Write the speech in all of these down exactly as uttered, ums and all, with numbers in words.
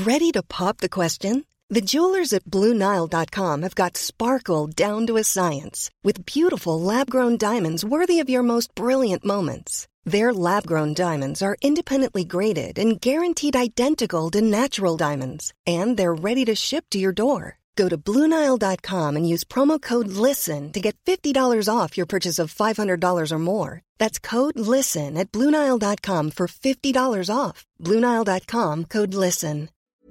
Ready to pop the question? The jewelers at Blue Nile dot com have got sparkle down to a science with beautiful lab-grown diamonds worthy of your most brilliant moments. Their lab-grown diamonds are independently graded and guaranteed identical to natural diamonds, and they're ready to ship to your door. Go to Blue Nile dot com and use promo code LISTEN to get fifty dollars off your purchase of five hundred dollars or more. That's code LISTEN at Blue Nile dot com for fifty dollars off. Blue Nile dot com, code LISTEN.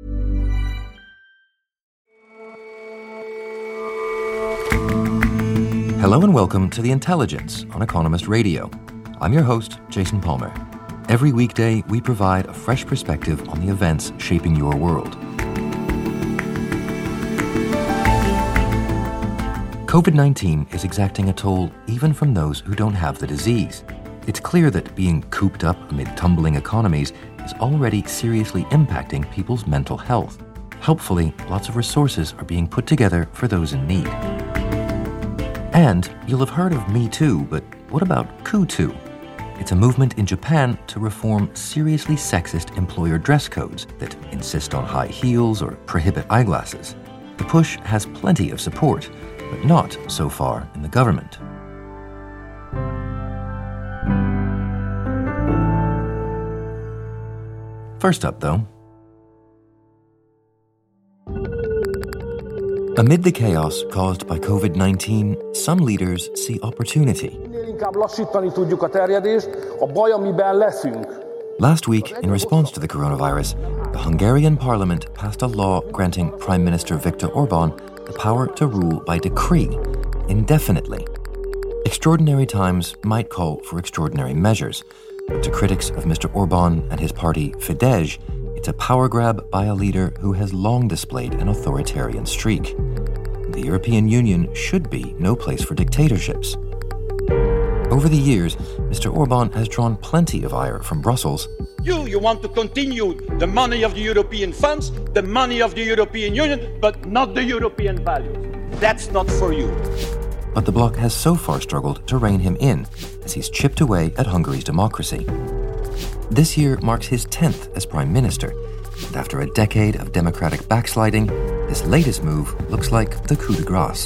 Hello and welcome to The Intelligence on Economist Radio. I'm your host, Jason Palmer. Every weekday, we provide a fresh perspective on the events shaping your world. covid nineteen is exacting a toll even from those who don't have the disease. It's clear that being cooped up amid tumbling economies is already seriously impacting people's mental health. Helpfully, lots of resources are being put together for those in need. And you'll have heard of Me Too, but what about Kutu? It's a movement in Japan to reform seriously sexist employer dress codes that insist on high heels or prohibit eyeglasses. The push has plenty of support, but not so far in the government. First up, though, amid the chaos caused by covid nineteen, some leaders see opportunity. Last week, in response to the coronavirus, the Hungarian parliament passed a law granting Prime Minister Viktor Orbán the power to rule by decree, indefinitely. Extraordinary times might call for extraordinary measures, but to critics of Mister Orbán and his party Fidesz, it's a power grab by a leader who has long displayed an authoritarian streak. The European Union should be no place for dictatorships. Over the years, Mister Orbán has drawn plenty of ire from Brussels. You, you want to continue the money of the European funds, the money of the European Union, but not the European values. That's not for you. But the bloc has so far struggled to rein him in as he's chipped away at Hungary's democracy. This year marks his tenth as Prime Minister, and after a decade of democratic backsliding, this latest move looks like the coup de grace.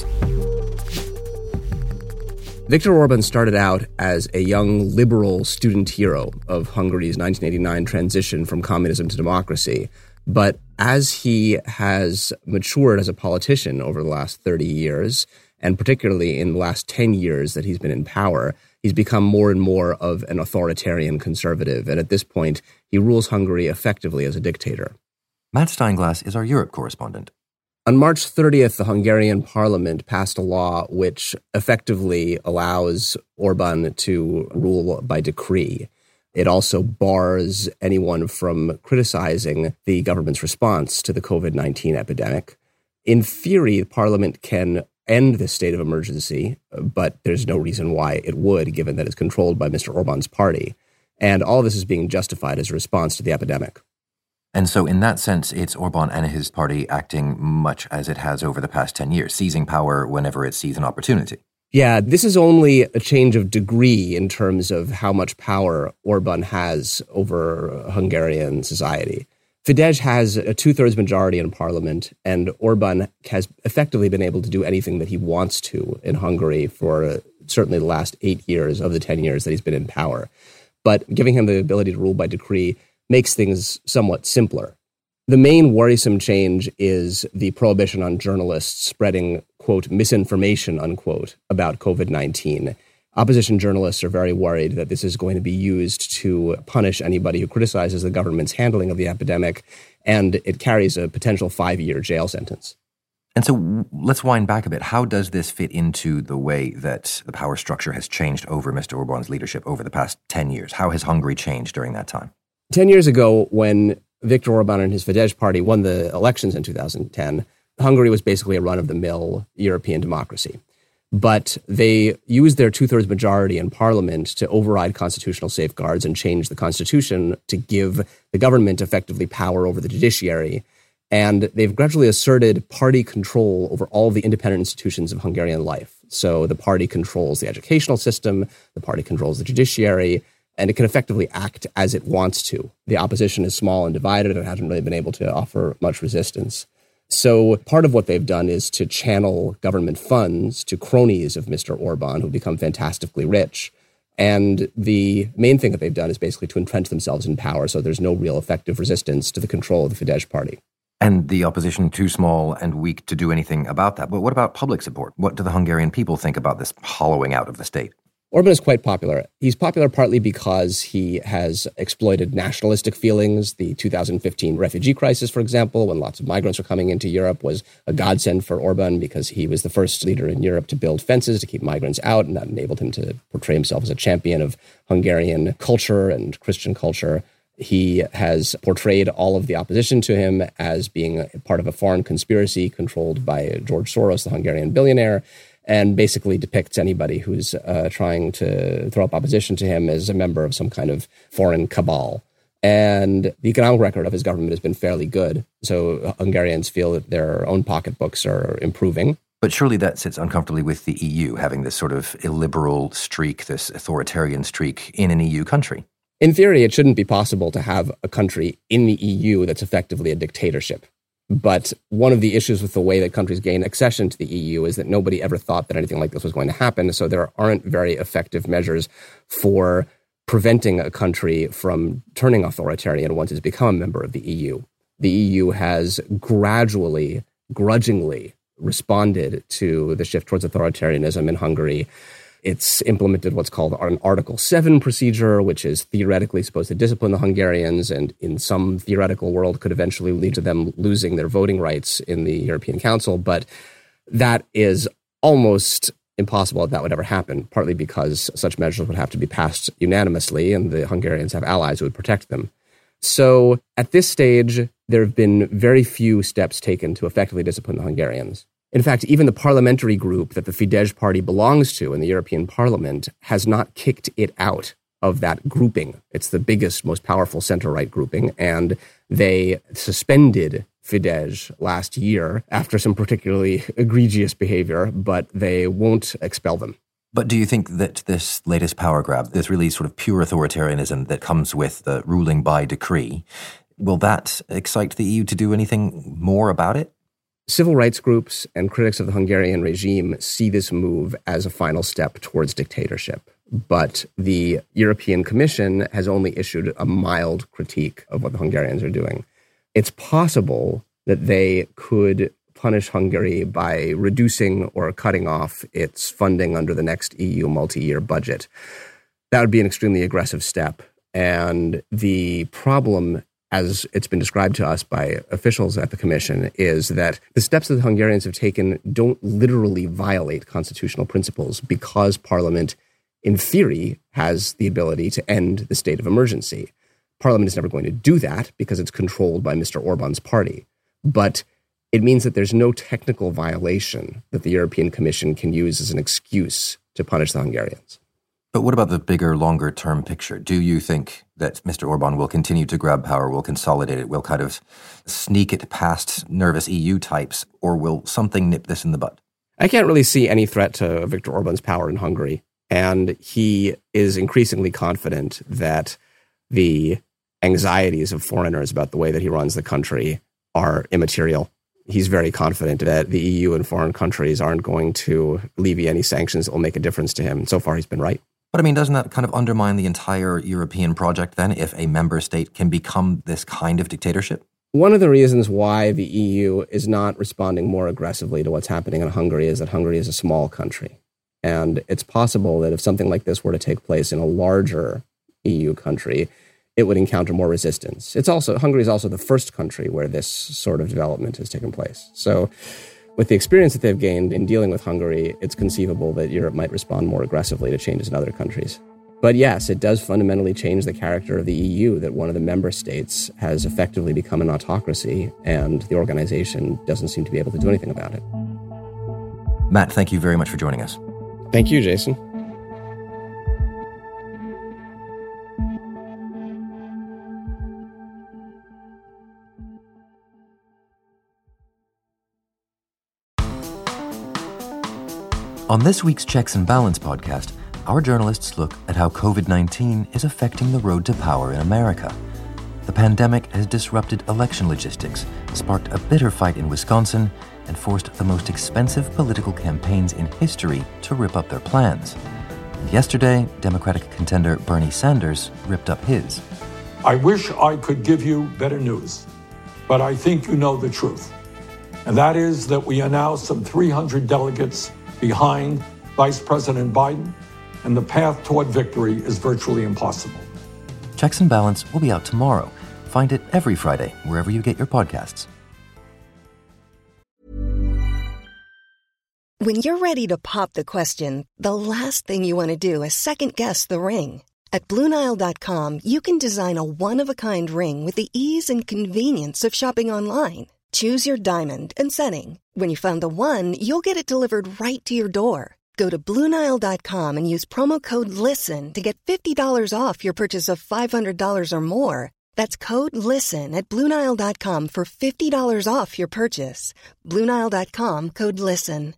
Viktor Orbán started out as a young liberal student hero of Hungary's nineteen eighty-nine transition from communism to democracy. But as he has matured as a politician over the last thirty years, and particularly in the last ten years that he's been in power, he's become more and more of an authoritarian conservative. And at this point, he rules Hungary effectively as a dictator. Matt Steinglass is our Europe correspondent. On March thirtieth, the Hungarian parliament passed a law which effectively allows Orbán to rule by decree. It also bars anyone from criticizing the government's response to the covid nineteen epidemic. In theory, the parliament can end this state of emergency, but there's no reason why it would, given that it's controlled by Mister Orbán's party. And all of this is being justified as a response to the epidemic. And so in that sense, it's Orbán and his party acting much as it has over the past ten years, seizing power whenever it sees an opportunity. Yeah, this is only a change of degree in terms of how much power Orbán has over Hungarian society. Fidesz has a two-thirds majority in parliament, and Orbán has effectively been able to do anything that he wants to in Hungary for uh, certainly the last eight years of the ten years that he's been in power. But giving him the ability to rule by decree makes things somewhat simpler. The main worrisome change is the prohibition on journalists spreading, quote, misinformation, unquote, about covid nineteen. Opposition journalists are very worried that this is going to be used to punish anybody who criticizes the government's handling of the epidemic, and it carries a potential five-year jail sentence. And so let's wind back a bit. How does this fit into the way that the power structure has changed over Mister Orbán's leadership over the past ten years? How has Hungary changed during that time? Ten years ago, when Viktor Orbán and his Fidesz party won the elections in two thousand ten, Hungary was basically a run-of-the-mill European democracy. But they used their two-thirds majority in parliament to override constitutional safeguards and change the constitution to give the government effectively power over the judiciary. And they've gradually asserted party control over all of the independent institutions of Hungarian life. So the party controls the educational system, the party controls the judiciary, and it can effectively act as it wants to. The opposition is small and divided and hasn't really been able to offer much resistance. So part of what they've done is to channel government funds to cronies of Mister Orban who become fantastically rich. And the main thing that they've done is basically to entrench themselves in power so there's no real effective resistance to the control of the Fidesz party. And the opposition too small and weak to do anything about that. But what about public support? What do the Hungarian people think about this hollowing out of the state? Orban is quite popular. He's popular partly because he has exploited nationalistic feelings. The two thousand fifteen refugee crisis, for example, when lots of migrants were coming into Europe, was a godsend for Orban because he was the first leader in Europe to build fences to keep migrants out, and that enabled him to portray himself as a champion of Hungarian culture and Christian culture. He has portrayed all of the opposition to him as being part of a foreign conspiracy controlled by George Soros, the Hungarian billionaire, and basically depicts anybody who's uh, trying to throw up opposition to him as a member of some kind of foreign cabal. And the economic record of his government has been fairly good. So Hungarians feel that their own pocketbooks are improving. But surely that sits uncomfortably with the E U, having this sort of illiberal streak, this authoritarian streak in an E U country. In theory, it shouldn't be possible to have a country in the E U that's effectively a dictatorship. But one of the issues with the way that countries gain accession to the E U is that nobody ever thought that anything like this was going to happen. So there aren't very effective measures for preventing a country from turning authoritarian once it's become a member of the E U. The E U has gradually, grudgingly responded to the shift towards authoritarianism in Hungary. It's implemented what's called an Article seven procedure, which is theoretically supposed to discipline the Hungarians and in some theoretical world could eventually lead to them losing their voting rights in the European Council. But that is almost impossible that that would ever happen, partly because such measures would have to be passed unanimously and the Hungarians have allies who would protect them. So at this stage, there have been very few steps taken to effectively discipline the Hungarians. In fact, even the parliamentary group that the Fidesz party belongs to in the European Parliament has not kicked it out of that grouping. It's the biggest, most powerful center-right grouping, and they suspended Fidesz last year after some particularly egregious behavior, but they won't expel them. But do you think that this latest power grab, this really sort of pure authoritarianism that comes with the ruling by decree, will that excite the E U to do anything more about it? Civil rights groups and critics of the Hungarian regime see this move as a final step towards dictatorship. But the European Commission has only issued a mild critique of what the Hungarians are doing. It's possible that they could punish Hungary by reducing or cutting off its funding under the next E U multi-year budget. That would be an extremely aggressive step. And the problem, as it's been described to us by officials at the Commission, is that the steps that the Hungarians have taken don't literally violate constitutional principles because Parliament, in theory, has the ability to end the state of emergency. Parliament is never going to do that because it's controlled by Mister Orban's party. But it means that there's no technical violation that the European Commission can use as an excuse to punish the Hungarians. But what about the bigger, longer-term picture? Do you think that Mister Orban will continue to grab power, will consolidate it, will kind of sneak it past nervous E U types, or will something nip this in the bud? I can't really see any threat to Viktor Orban's power in Hungary. And he is increasingly confident that the anxieties of foreigners about the way that he runs the country are immaterial. He's very confident that the E U and foreign countries aren't going to levy any sanctions that will make a difference to him. So far, he's been right. But I mean, doesn't that kind of undermine the entire European project then, if a member state can become this kind of dictatorship? One of the reasons why the E U is not responding more aggressively to what's happening in Hungary is that Hungary is a small country. And it's possible that if something like this were to take place in a larger E U country, it would encounter more resistance. It's also, Hungary is also the first country where this sort of development has taken place. So with the experience that they've gained in dealing with Hungary, it's conceivable that Europe might respond more aggressively to changes in other countries. But yes, it does fundamentally change the character of the E U that one of the member states has effectively become an autocracy, and the organization doesn't seem to be able to do anything about it. Matt, thank you very much for joining us. Thank you, Jason. On this week's Checks and Balance podcast, our journalists look at how covid nineteen is affecting the road to power in America. The pandemic has disrupted election logistics, sparked a bitter fight in Wisconsin, and forced the most expensive political campaigns in history to rip up their plans. And yesterday, Democratic contender Bernie Sanders ripped up his. I wish I could give you better news, but I think you know the truth. And that is that we are now some three hundred delegates behind Vice President Biden, and the path toward victory is virtually impossible. Checks and Balance will be out tomorrow. Find it every Friday, wherever you get your podcasts. When you're ready to pop the question, the last thing you want to do is second-guess the ring. At Blue Nile dot com, you can design a one-of-a-kind ring with the ease and convenience of shopping online. Choose your diamond and setting. When you find the one, you'll get it delivered right to your door. Go to Blue Nile dot com and use promo code LISTEN to get fifty dollars off your purchase of five hundred dollars or more. That's code LISTEN at Blue Nile dot com for fifty dollars off your purchase. Blue Nile dot com, code LISTEN.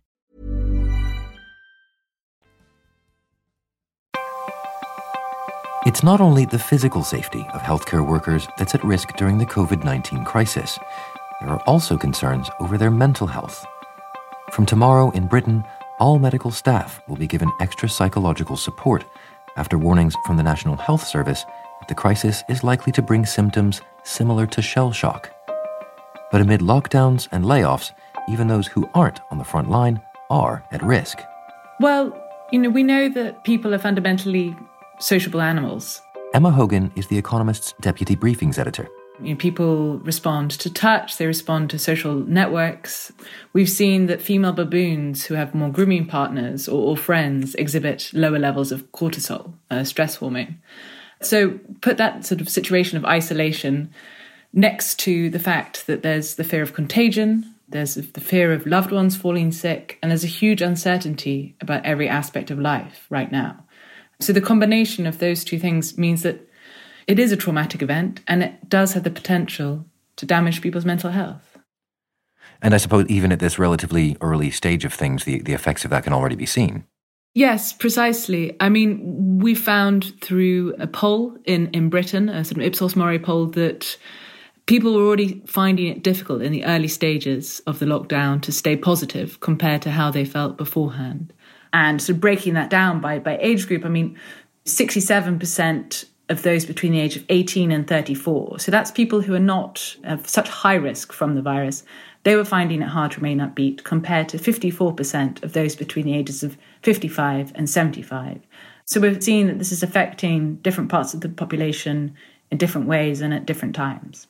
It's not only the physical safety of healthcare workers that's at risk during the covid nineteen crisis. There are also concerns over their mental health. From tomorrow in Britain, all medical staff will be given extra psychological support after warnings from the National Health Service that the crisis is likely to bring symptoms similar to shell shock. But amid lockdowns and layoffs, even those who aren't on the front line are at risk. Well, you know, we know that people are fundamentally sociable animals. Emma Hogan is The Economist's deputy briefings editor. You know, people respond to touch, they respond to social networks. We've seen that female baboons who have more grooming partners or, or friends exhibit lower levels of cortisol, a stress hormone. So put that sort of situation of isolation next to the fact that there's the fear of contagion, there's the fear of loved ones falling sick, and there's a huge uncertainty about every aspect of life right now. So the combination of those two things means that it is a traumatic event, and it does have the potential to damage people's mental health. And I suppose even at this relatively early stage of things, the, the effects of that can already be seen. Yes, precisely. I mean, we found through a poll in, in Britain, a sort of Ipsos Mori poll, that people were already finding it difficult in the early stages of the lockdown to stay positive compared to how they felt beforehand. And so breaking that down by, by age group, I mean, sixty-seven percent of those between the age of eighteen and thirty-four. So that's people who are not of such high risk from the virus. They were finding it hard to remain upbeat compared to fifty-four percent of those between the ages of fifty-five and seventy-five. So we're seeing that this is affecting different parts of the population in different ways and at different times.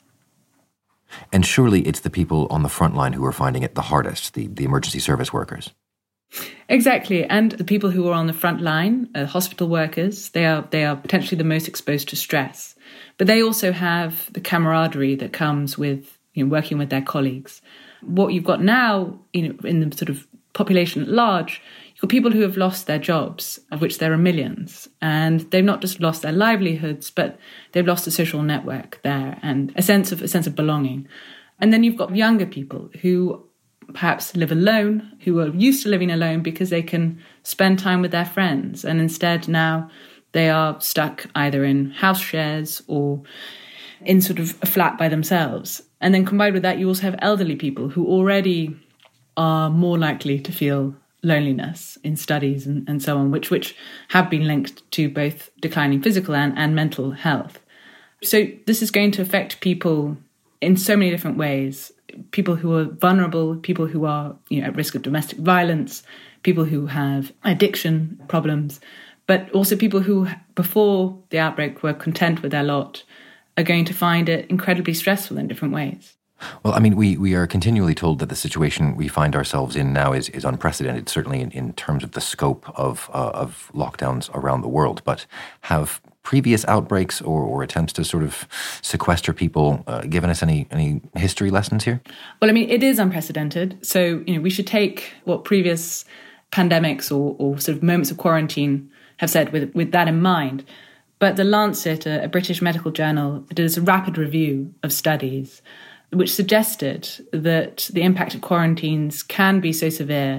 And surely it's the people on the front line who are finding it the hardest, the, the emergency service workers. Exactly. And the people who are on the front line, uh, hospital workers, they are they are potentially the most exposed to stress. But they also have the camaraderie that comes with, you know, working with their colleagues. What you've got now, you know, in the sort of population at large, you've got people who have lost their jobs, of which there are millions. And they've not just lost their livelihoods, but they've lost a social network there and a sense of a sense of belonging. And then you've got younger people who perhaps live alone, who are used to living alone because they can spend time with their friends. And instead now they are stuck either in house shares or in sort of a flat by themselves. And then combined with that, you also have elderly people who already are more likely to feel loneliness in studies and, and so on, which which have been linked to both declining physical and, and mental health. So this is going to affect people in so many different ways. People who are vulnerable, people who are, you know, at risk of domestic violence, people who have addiction problems, but also people who, before the outbreak, were content with their lot, are going to find it incredibly stressful in different ways. Well, I mean, we, we are continually told that the situation we find ourselves in now is, is unprecedented, certainly in, in terms of the scope of uh, of lockdowns around the world. But have previous outbreaks or, or attempts to sort of sequester people uh, given us any any history lessons here? Well, I mean, it is unprecedented. So, you know, we should take what previous pandemics or, or sort of moments of quarantine have said with, with that in mind. But The Lancet, a, a British medical journal, did a rapid review of studies which suggested that the impact of quarantines can be so severe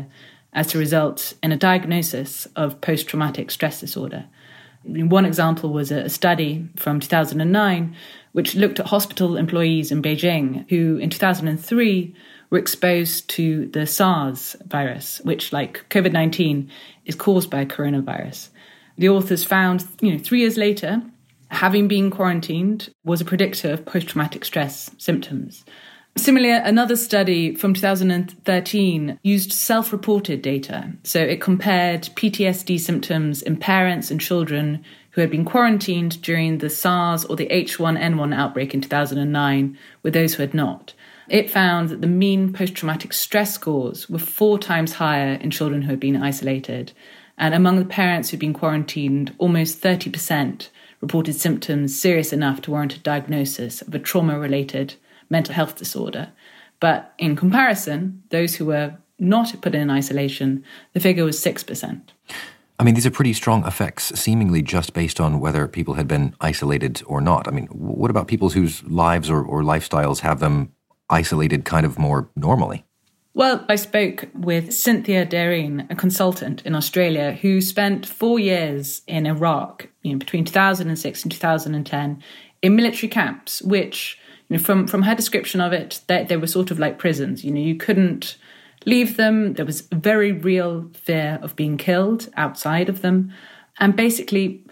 as to result in a diagnosis of post-traumatic stress disorder. One example was a study from two thousand nine, which looked at hospital employees in Beijing who, in two thousand three, were exposed to the SARS virus, which, like COVID nineteen, is caused by a coronavirus. The authors found, you know, three years later, having been quarantined was a predictor of post-traumatic stress symptoms. Similarly, another study from two thousand thirteen used self-reported data. So it compared P T S D symptoms in parents and children who had been quarantined during the SARS or the H one N one outbreak in two thousand nine with those who had not. It found that the mean post-traumatic stress scores were four times higher in children who had been isolated. And among the parents who'd been quarantined, almost thirty percent reported symptoms serious enough to warrant a diagnosis of a trauma-related mental health disorder. But in comparison, those who were not put in isolation, the figure was six percent. I mean, these are pretty strong effects, seemingly just based on whether people had been isolated or not. I mean, what about people whose lives or, or lifestyles have them isolated kind of more normally? Well, I spoke with Cynthia Darin, a consultant in Australia, who spent four years in Iraq, you know, between two thousand six and two thousand ten, in military camps, which, you know, from, from her description of it, they, they were sort of like prisons. You know, you couldn't leave them. There was a very real fear of being killed outside of them. And basically,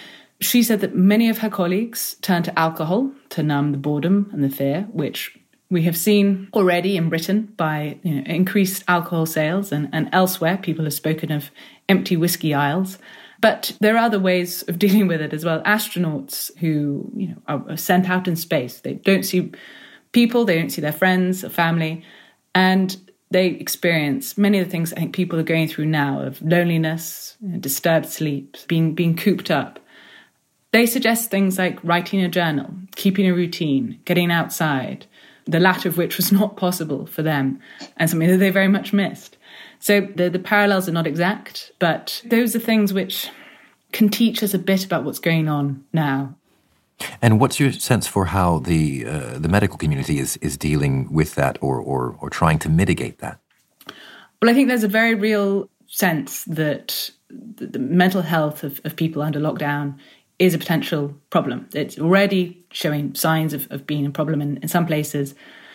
she said that many of her colleagues turned to alcohol to numb the boredom and the fear, which we have seen already in Britain by, you know, increased alcohol sales, and, and elsewhere people have spoken of empty whiskey aisles. But there are other ways of dealing with it as well. Astronauts who, you know, are sent out in space, they don't see people, they don't see their friends or family, and they experience many of the things I think people are going through now of loneliness, you know, disturbed sleep, being being cooped up. They suggest things like writing a journal, keeping a routine, getting outside, the latter of which was not possible for them and something that they very much missed. So the, the parallels are not exact, but those are things which can teach us a bit about what's going on now. And what's your sense for how the uh, the medical community is is dealing with that, or, or or trying to mitigate that? Well, I think there's a very real sense that the, the mental health of, of people under lockdown is a potential problem. It's already showing signs of, of being a problem in, in some places.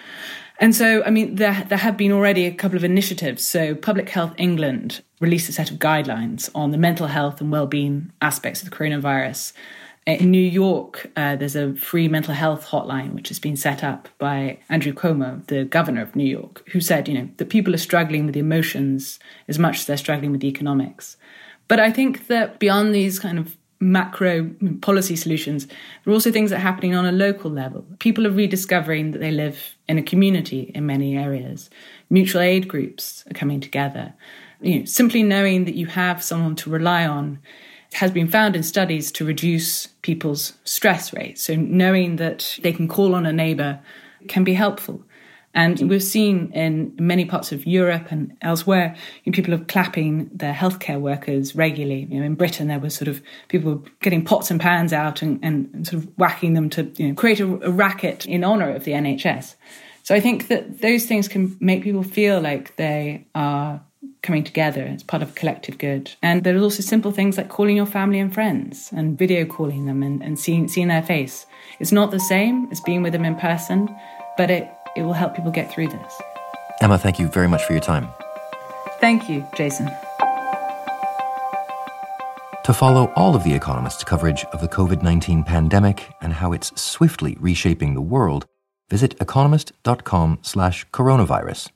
And so, I mean, there, there have been already a couple of initiatives. So Public Health England released a set of guidelines on the mental health and well-being aspects of the coronavirus. In New York, uh, there's a free mental health hotline, which has been set up by Andrew Cuomo, the governor of New York, who said, you know, that people are struggling with the emotions as much as they're struggling with the economics. But I think that beyond these kind of macro policy solutions, there are also things that are happening on a local level. People are rediscovering that they live in a community in many areas. Mutual aid groups are coming together. You know, simply knowing that you have someone to rely on has been found in studies to reduce people's stress rates. So knowing that they can call on a neighbour can be helpful. And we've seen in many parts of Europe and elsewhere, you know, people are clapping their healthcare workers regularly. You know, in Britain, there was sort of people getting pots and pans out and, and, and sort of whacking them to, you know, create a, a racket in honour of the N H S. So I think that those things can make people feel like they are coming together. It's part of a collective good. And there's also simple things like calling your family and friends and video calling them and, and seeing, seeing their face. It's not the same as being with them in person, but it It will help people get through this. Emma, thank you very much for your time. Thank you, Jason. To follow all of The Economist's coverage of the covid nineteen pandemic and how it's swiftly reshaping the world, visit economist.com slash coronavirus.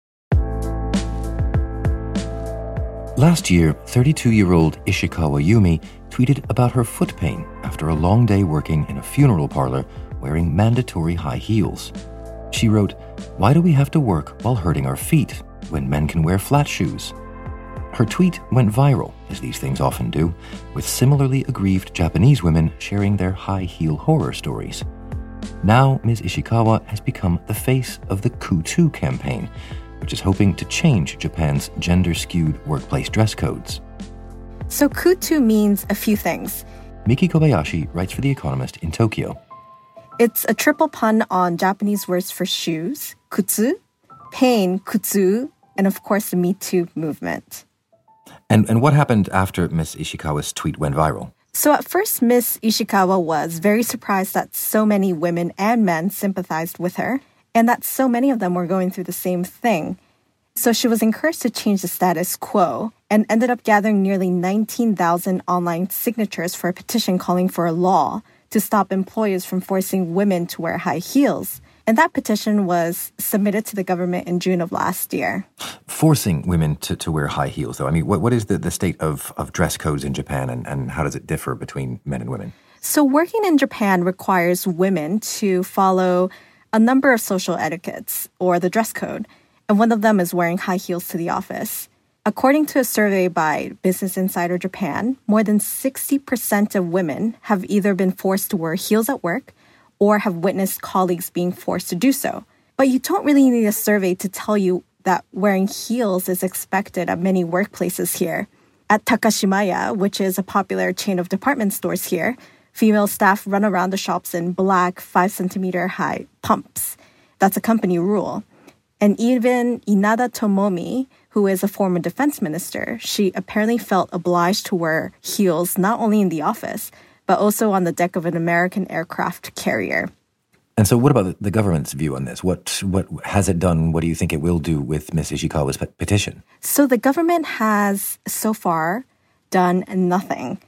Last year, thirty-two-year-old Ishikawa Yumi tweeted about her foot pain after a long day working in a funeral parlor wearing mandatory high heels. She wrote, "Why do we have to work while hurting our feet when men can wear flat shoes?" Her tweet went viral, as these things often do, with similarly aggrieved Japanese women sharing their high-heel horror stories. Now, Miz Ishikawa has become the face of the Kutu campaign, which is hoping to change Japan's gender-skewed workplace dress codes. So Kutu means a few things. Miki Kobayashi writes for The Economist in Tokyo. It's a triple pun on Japanese words for shoes, kutsu, pain, kutsu, and of course the Me Too movement. And and what happened after Miss Ishikawa's tweet went viral? So at first, Miss Ishikawa was very surprised that so many women and men sympathized with her, and that so many of them were going through the same thing. So she was encouraged to change the status quo and ended up gathering nearly nineteen thousand online signatures for a petition calling for a law to stop employers from forcing women to wear high heels. And that petition was submitted to the government in June of last year. Forcing women to, to wear high heels, though. I mean, what, what is the, the state of, of dress codes in Japan, and, and how does it differ between men and women? So working in Japan requires women to follow a number of social etiquettes, or the dress code, and one of them is wearing high heels to the office. According to a survey by Business Insider Japan, more than sixty percent of women have either been forced to wear heels at work or have witnessed colleagues being forced to do so. But you don't really need a survey to tell you that wearing heels is expected at many workplaces here. At Takashimaya, which is a popular chain of department stores here, female staff run around the shops in black five centimeter high pumps. That's a company rule. And even Inada Tomomi, who is a former defense minister, she apparently felt obliged to wear heels not only in the office, but also on the deck of an American aircraft carrier. And so what about the government's view on this? What what has it done? What do you think it will do with Miss Ishikawa's pe- petition? So the government has so far done nothing.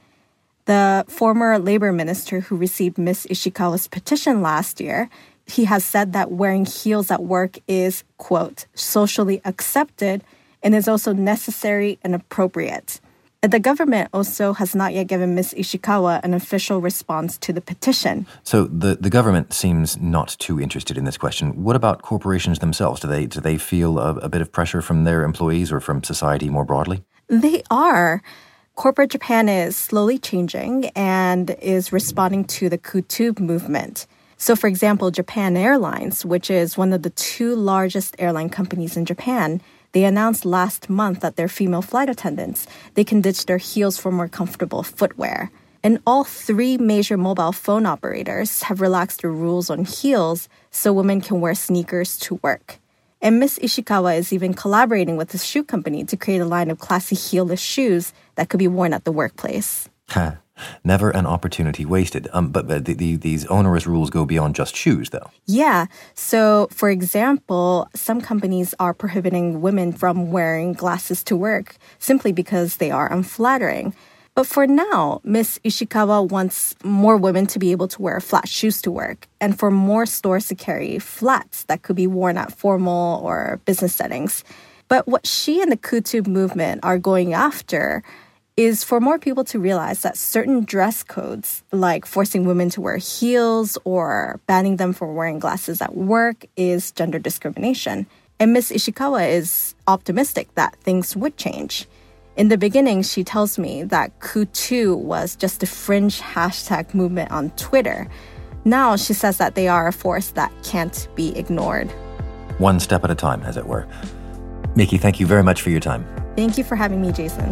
The former labor minister who received Miss Ishikawa's petition last year, he has said that wearing heels at work is, quote, socially accepted and is also necessary and appropriate. The government also has not yet given Miss Ishikawa an official response to the petition. So the, the government seems not too interested in this question. What about corporations themselves? Do they do they feel a, a bit of pressure from their employees or from society more broadly? They are. Corporate Japan is slowly changing and is responding to the KuTube movement. So, for example, Japan Airlines, which is one of the two largest airline companies in Japan, they announced last month that their female flight attendants, they can ditch their heels for more comfortable footwear. And all three major mobile phone operators have relaxed the rules on heels so women can wear sneakers to work. And Miss Ishikawa is even collaborating with a shoe company to create a line of classy heelless shoes that could be worn at the workplace. Never an opportunity wasted. Um, but but the, the, these onerous rules go beyond just shoes, though. Yeah. So, for example, some companies are prohibiting women from wearing glasses to work simply because they are unflattering. But for now, Miss Ishikawa wants more women to be able to wear flat shoes to work and for more stores to carry flats that could be worn at formal or business settings. But what she and the KuTube movement are going after is for more people to realize that certain dress codes, like forcing women to wear heels or banning them from wearing glasses at work, is gender discrimination. And Miss Ishikawa is optimistic that things would change. In the beginning, she tells me that KuTube was just a fringe hashtag movement on Twitter. Now she says that they are a force that can't be ignored. One step at a time, as it were. Miki, thank you very much for your time. Thank you for having me, Jason.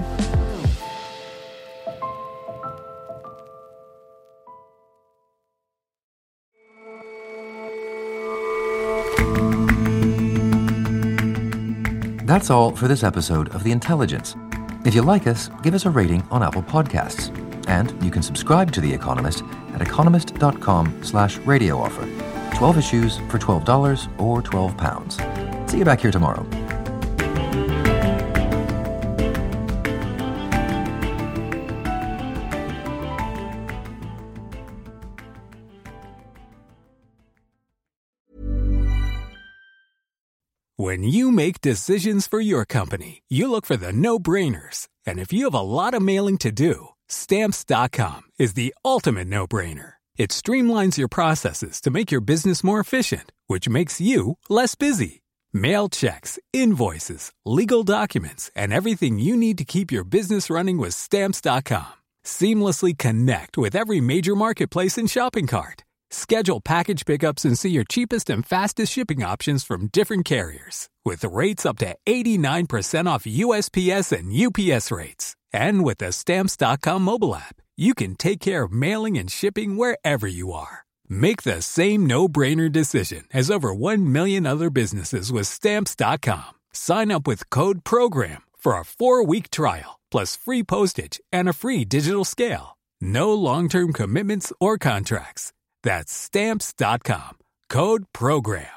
That's all for this episode of The Intelligence. If you like us, give us a rating on Apple Podcasts. And you can subscribe to The Economist at economist.com slash radio offer. twelve issues for twelve dollars or twelve pounds. See you back here tomorrow. When you make decisions for your company, you look for the no-brainers. And if you have a lot of mailing to do, Stamps dot com is the ultimate no-brainer. It streamlines your processes to make your business more efficient, which makes you less busy. Mail checks, invoices, legal documents, and everything you need to keep your business running with Stamps dot com. Seamlessly connect with every major marketplace and shopping cart. Schedule package pickups and see your cheapest and fastest shipping options from different carriers, with rates up to eighty-nine percent off U S P S and U P S rates. And with the Stamps dot com mobile app, you can take care of mailing and shipping wherever you are. Make the same no-brainer decision as over one million other businesses with Stamps dot com. Sign up with Code PROGRAM for a four-week trial, plus free postage and a free digital scale. No long-term commitments or contracts. That's Stamps dot com. Code PROGRAM.